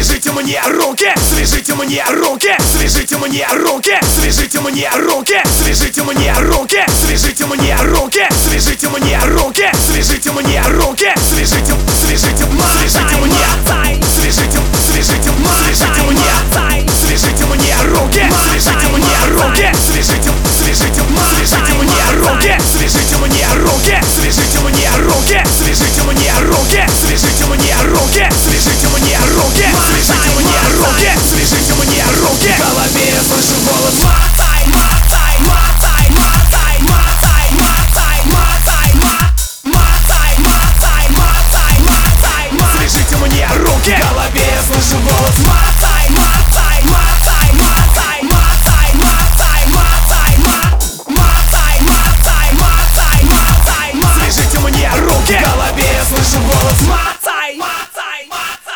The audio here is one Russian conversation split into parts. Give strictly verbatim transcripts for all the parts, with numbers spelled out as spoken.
свяжите мне руки, свяжите мне руки, свяжите мне руки, свяжите мне руки, свяжите мне руки, свяжите мне руки, свяжите мне руки, свяжите мне руки, свяжите, свяжите, свяжите мне, свяжите, свяжите, свяжите мне, свяжите мне руки, свяжите мне руки, свяжите, свяжите, свяжите мне руки, свяжите мне руки, свяжите мне руки, свяжите мне руки, свяжите мне руки, свяжите мне руки, свяжите мне руки, свяжите мне руки. В голове я слышу голос: мотай, мотай, мотай, мотай, мотай, мотай, мотай, мотай, мотай, мотай, мотай, мотай. Свяжите мне руки. В голове я слышу голос: мотай, мотай, мотай, мотай, мотай, мотай, мотай, мотай, мотай, мотай, мотай, мотай. Свяжите мне руки. В голове я слышу голос: мотай, мотай,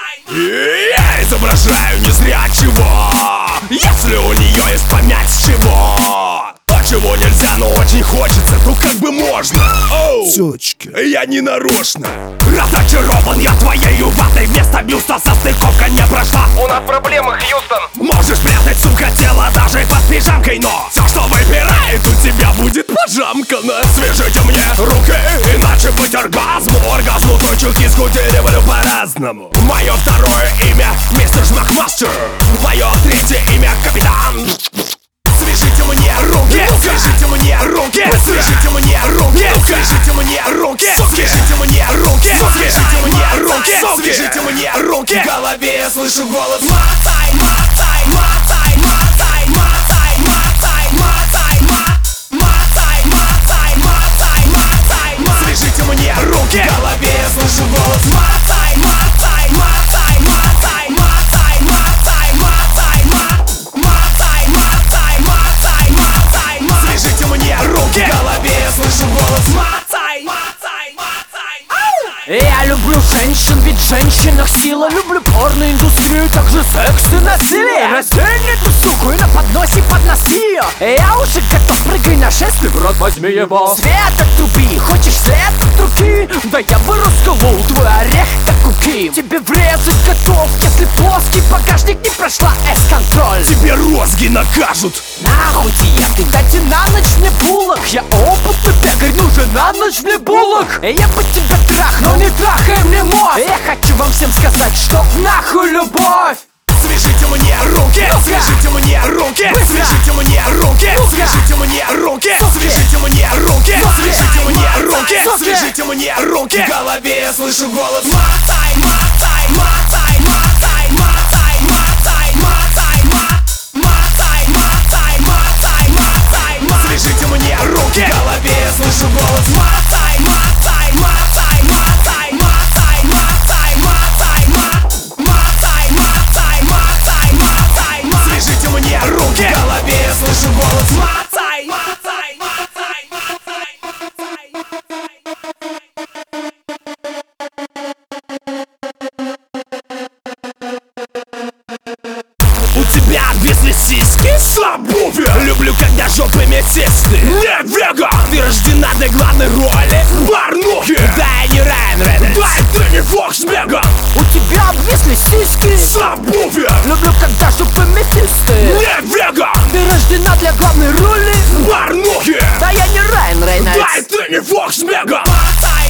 мотай. Я изображаю незрячего, если у нее есть помять с чего. А чего нельзя, но очень хочется, то как бы можно. Оу, Тёчки, я не нарочно. Разочарован я твоей ватой. Вместо бюста состыковка не прошла. У нас проблемы, Хьюстон. Можешь прятать, сука, тело даже под пижамкой, но все, что выбирает, у тебя будет пожамкано. Свяжите мне руки, иначе быть оргазму. Оргазму точек дискутировали по-разному. Мое второе имя мистер Жмакмастер. Мое третье имя капитан. Свяжите мне руки, свяжите мне руки, свяжите мне руки, свяжите мне руки, свяжите мне руки, свяжите мне руки, свяжите мне руки. В голове я слышу голос: мотай, мотай, мотай, мотай, мотай, мотай, мотай, мотай, мотай, мотай, мотай, мотай. Свяжите мне руки. В голове я слышу голос: мотай, мотай, мотай, мотай, мотай, мотай, мотай, мотай, мотай, мотай, мотай, мотай. Свяжите мне руки. В голове я слышу голос: мотай, мотай, мотай, мотай. Я люблю женщин, ведь в женщинах сила. Люблю порноиндустрию, также секс и насилие. Раздень эту суку и на подносе подноси ее. Я уже готов, прыгай на шесть, в рот возьми его. Свет от труби, хочешь след от руки? Да я бы расколол твой орех, как куки. Тебе врезать готов, если плоский багажник не прошла эс-контроль. Тебе розги накажут. Нахуй диеты, дайте на ночь мне булок. Я опытный пекарь, нужен на ночь мне булок. Я бы тебя трахнул, не трахай мне мозг. Я хочу вам всем сказать, что нахуй любовь. Свяжите мне руки, свяжите мне руки, свяжите мне руки, свяжите мне руки, свяжите мне руки, свяжите мне руки, свяжите мне руки. В голове я слышу голос: мотай, мотай, мотай, мотай, мотай, мотай, мотай, мотай, мотай, мотай, мотай, мотай. Свяжите мне руки. В голове я слышу голос: мотай, мотай, мотай, мотай, мотай, мотай, мотай, мотай, мотай, мотай, мотай, мотай. Свяжите мне руки. В голове я слышу голос: мотай, мотай, мотай, мотай, мотай. У тебя обвисли сиськи с обувью. Люблю, когда жопы мясистые. Нет, веган. Ты рождена для главной роли в порнухе. Да, я не Райан Рейнольдс. Да, и ты не Фокс Меган. У тебя обвисли сиськи С обувью. Люблю, когда жопы мясистые. Нет, веган. Ты рождена для главной роли в порнухе. Да я не Райан Рейнольдс. Да, и ты не Фокс Меган. Мотай,